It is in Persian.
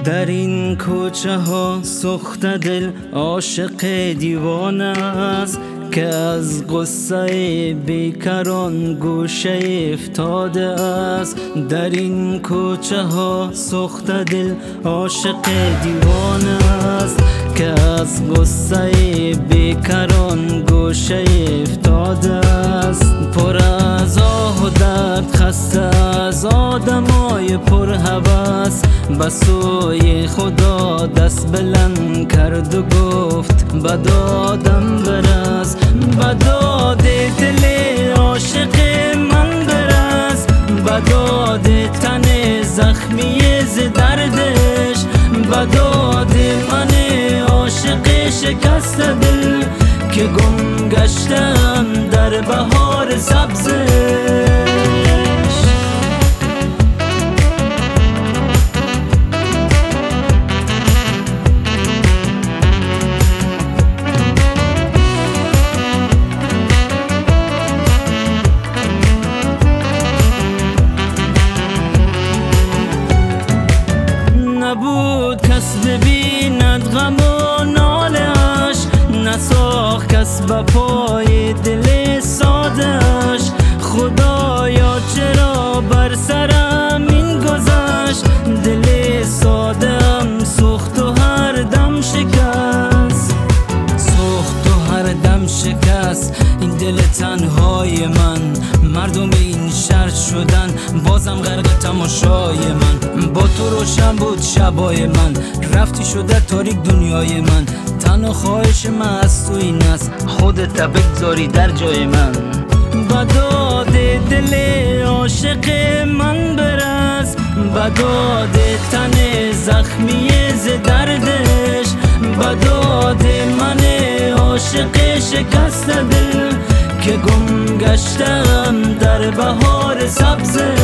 در این کوچه ها سوخت دل عاشق دیوانه است که از غصه بیکران گوشه افتاده است. در این کوچه ها سوخت دل عاشق دیوانه است که از غصه بیکران گوشه افتاده است. پر از آه و درد خسته از آدمای پر هوس به سوی خدا دست بلند کرد و گفت به دادم برس، به داد دل عاشق من برس، به داد تن زخمی ز دردش، به داد من عاشق شکست دل که گم گشتم در بهار سبزش. نبود کس ببیند غم و نالش، نساخت کس به پای دل سادش. خدایا چرا بر سرم این گذشت، دل سادم سوخت و هر دم شکست، سوخت و هر دم شکست. این دل تنهای من مردم این شهر شدن، بازم غرق تماشای من. با تو روشن بود شبای من، رفتی شده تاریک دنیای من. تنها خواهش من از تو این است خودت بگذاری در جای من. به داد دل عاشق من برس، به داد تن زخمی ز دردش، به داد من عاشق شکست دل که گم گشتم در بهار سبزش.